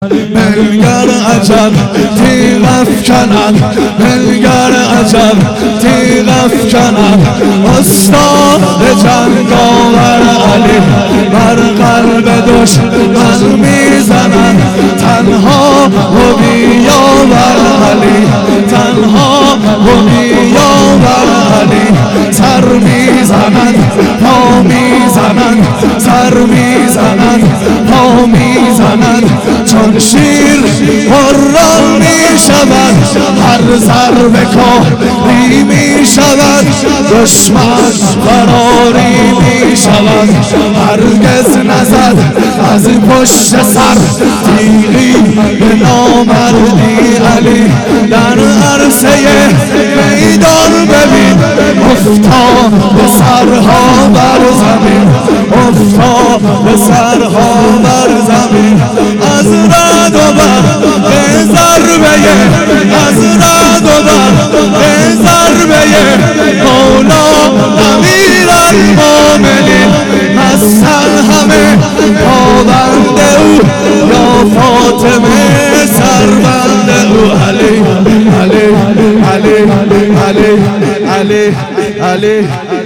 بنگر عجب تیغ افکند، بنگر عجب تیغ افکند. استاد جنگاور علی بر قلب دشمن میزند. تنها و بیاور علی، تنها و بیاور علی. سر میزند پا میزند، سر میزند پا میزند. چون شیر قران میشود، هر ضربه کاری میشود. دشمن فراری میشود، هرگز نزد از پشت سر تیغی به نامردی. علی در عرصه میدان ببین افتاد سرها بر زمین، افتاد سرها بر زمین. از رد و برق به ضربه، از رد و برق به ضربه مولا امیرالمومنین. هستن همه پابند او، یا فاطمه سربند او. علی علی علی علی علی علی.